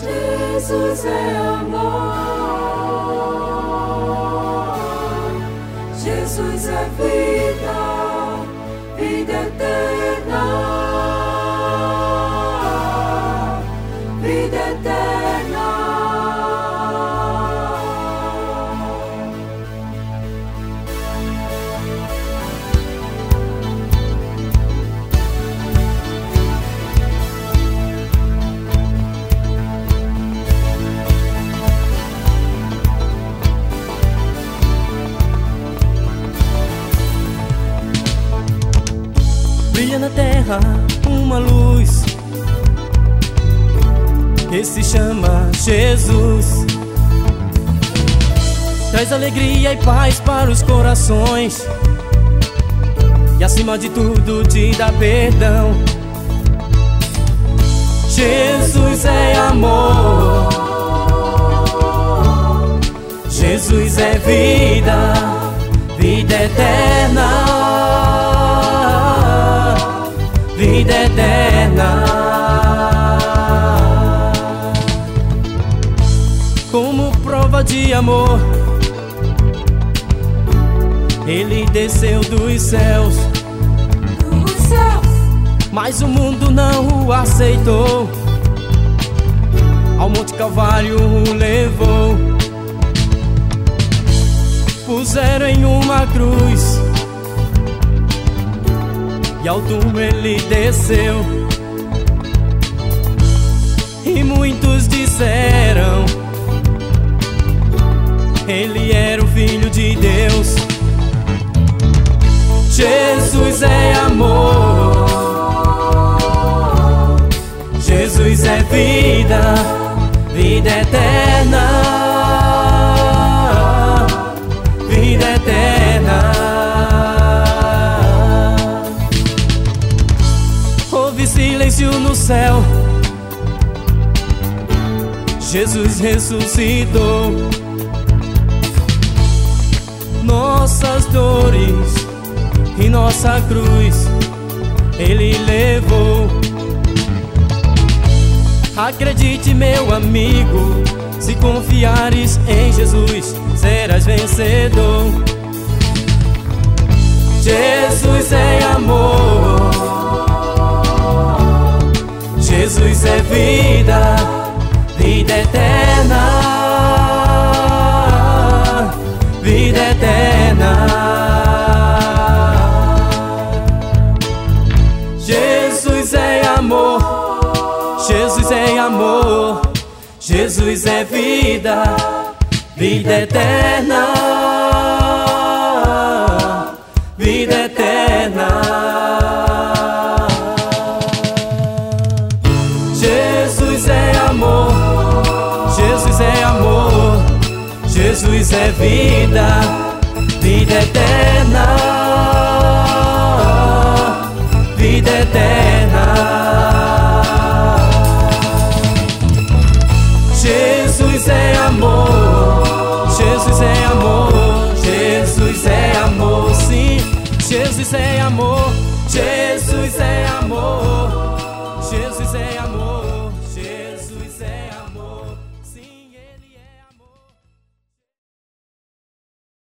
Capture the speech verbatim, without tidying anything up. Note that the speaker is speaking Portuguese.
Jesus é amor, Jesus é vida, vida eterna, vida eterna. Brilha na terra uma luz que se chama Jesus. Traz alegria e paz para os corações e acima de tudo te dá perdão. Jesus é amor, Jesus é vida, vida eterna, vida eterna. Como prova de amor, Ele desceu dos céus, dos céus, mas o mundo não o aceitou. Ao Monte Calvário o levou, puseram em uma cruz e ao túmulo ele desceu. E muitos disseram ele era o Filho de Deus. Jesus é amor, Jesus é vida, vida eterna, vida eterna. Houve silêncio no céu, Jesus ressuscitou. Nossas dores e nossa cruz Ele levou. Acredite, meu amigo, se confiares em Jesus, serás vencedor. Jesus é amor, Jesus é vida, vida eterna, vida eterna. Jesus é amor, Jesus é amor, Jesus é vida, vida eterna, vida eterna. Jesus é amor, Jesus é amor, Jesus é vida, vida eterna, vida eterna. Jesus é amor, Jesus é amor, Jesus é amor, sim. Jesus é amor, Jesus é amor.